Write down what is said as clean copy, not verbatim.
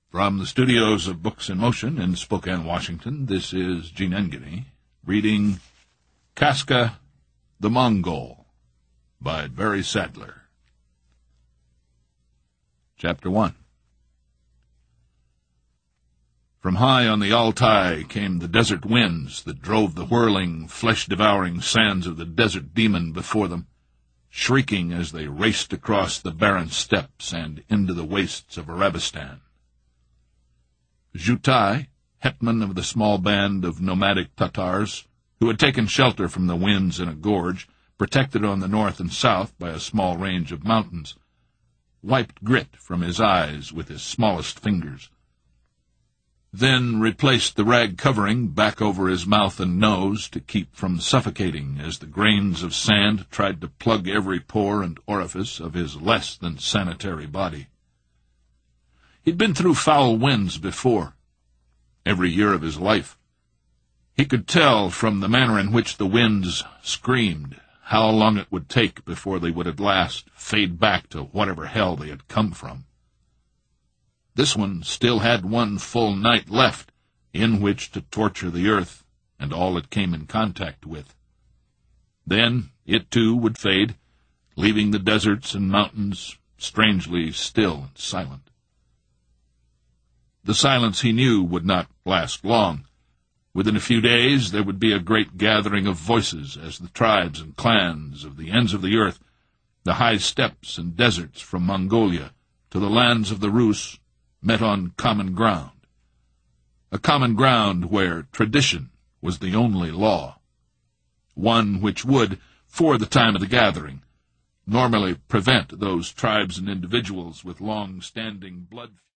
From the studios of Books in Motion in Spokane, Washington, this is Gene Engany reading Casca the Mongol by Barry Sadler. Chapter 1. From high on the Altai came the desert winds that drove the whirling, flesh-devouring sands of the desert demon before them, shrieking as they raced across the barren steppes and into the wastes of Arabistan. Jutai, hetman of the small band of nomadic Tatars, who had taken shelter from the winds in a gorge, protected on the north and south by a small range of mountains, wiped grit from his eyes with his smallest fingers, then replaced the rag covering back over his mouth and nose to keep from suffocating as the grains of sand tried to plug every pore and orifice of his less than sanitary body. He'd been through foul winds before, every year of his life. He could tell from the manner in which the winds screamed how long it would take before they would at last fade back to whatever hell they had come from. This one still had one full night left in which to torture the earth and all it came in contact with. Then it too would fade, leaving the deserts and mountains strangely still and silent. The silence, he knew, would not last long. Within a few days there would be a great gathering of voices as the tribes and clans of the ends of the earth, the high steppes and deserts from Mongolia to the lands of the Rus, met on common ground. A common ground where tradition was the only law. One which would, for the time of the gathering, normally prevent those tribes and individuals with long-standing blood